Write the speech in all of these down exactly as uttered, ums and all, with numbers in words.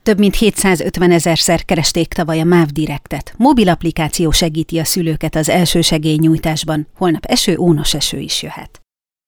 Több mint hétszázötvenezerszer keresték tavaly a MÁV Direktet. Mobil applikáció segíti a szülőket az elsősegélynyújtásban. Holnap eső, ónos eső is jöhet.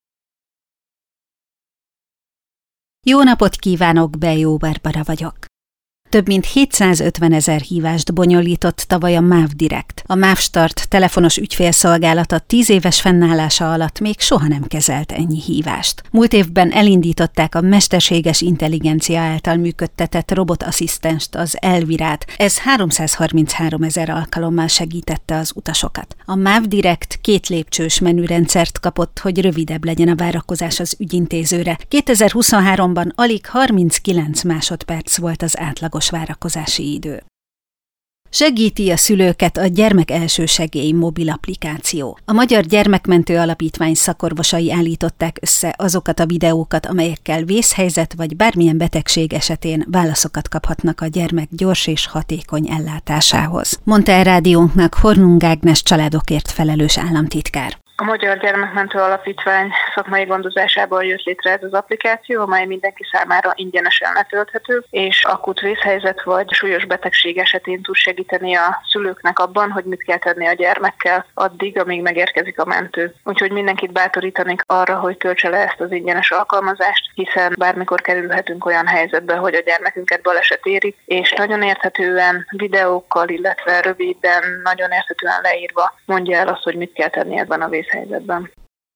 Jó napot kívánok, Bejó Barbara vagyok. Több mint hétszázötvenezer hívást bonyolított tavaly a MÁV Direkt. A MÁV Start telefonos ügyfélszolgálata tíz éves fennállása alatt még soha nem kezelt ennyi hívást. Múlt évben elindították a mesterséges intelligencia által működtetett robotasszisztenst, az Elvirát. Ez háromszázharmincháromezer alkalommal segítette az utasokat. A MÁV Direkt két lépcsős menürendszert kapott, hogy rövidebb legyen a várakozás az ügyintézőre. kétezer-huszonháromban alig harminckilenc másodperc volt az átlagos várakozási idő. Segíti a szülőket a Gyermek Elsősegély mobil applikáció. A Magyar Gyermekmentő Alapítvány szakorvosai állították össze azokat a videókat, amelyekkel vészhelyzet vagy bármilyen betegség esetén válaszokat kaphatnak a gyermek gyors és hatékony ellátásához. Mondta el rádiónknak Hornung Ágnes családokért felelős államtitkár. A Magyar Gyermekmentő Alapítvány szakmai gondozásából jött létre ez az applikáció, amely mindenki számára ingyenesen letölthető, és akut vészhelyzet vagy súlyos betegség esetén tud segíteni a szülőknek abban, hogy mit kell tenni a gyermekkel addig, amíg megérkezik a mentő. Úgyhogy mindenkit bátorítanék arra, hogy töltse le ezt az ingyenes alkalmazást, hiszen bármikor kerülhetünk olyan helyzetbe, hogy a gyermekünket baleset éri, és nagyon érthetően, videókkal, illetve röviden, nagyon érthetően leírva mondja el azt, hogy mit kell tenni ebben a vészhelyzetben.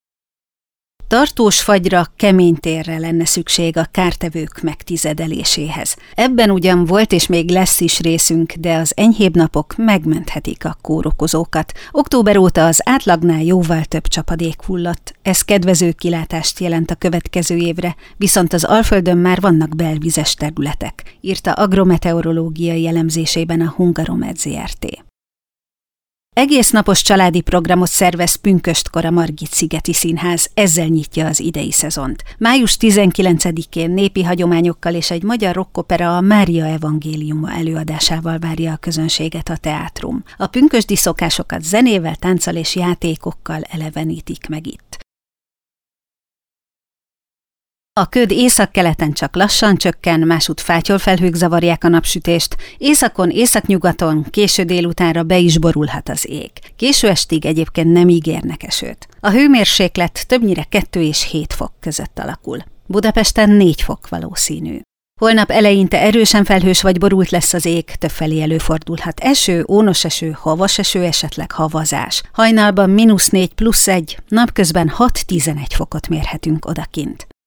Tartós fagyra, kemény térre lenne szükség a kártevők megtizedeléséhez. Ebben ugyan volt és még lesz is részünk, de az enyhébb napok megmenthetik a kórokozókat. Október óta az átlagnál jóval több csapadék hullott. Ez kedvező kilátást jelent a következő évre, viszont az Alföldön már vannak belvizes területek, írta agrometeorológiai elemzésében a Hungaromed Zrt. Egész napos családi programot szervez Pünköstkor a Margit-szigeti Színház, ezzel nyitja az idei szezont. május tizenkilencedikén népi hagyományokkal és egy magyar rockopera, a Mária evangéliuma előadásával várja a közönséget a teátrum. A pünkösdi szokásokat zenével, tánccal és játékokkal elevenítik meg itt. A köd északkeleten csak lassan csökken, másút fátyolfelhők zavarják a napsütést, északon, északnyugaton késő délutánra be is borulhat az ég. Késő estig egyébként nem ígérnek esőt. A hőmérséklet többnyire kettő és hét fok között alakul. Budapesten négy fok valószínű. Holnap eleinte erősen felhős vagy borult lesz az ég, többfelé előfordulhat eső, ónos eső, havas eső, esetleg havazás. Hajnalban mínusz négy plusz egy, napközben hat-tizenegy fokot mérhetünk odakint.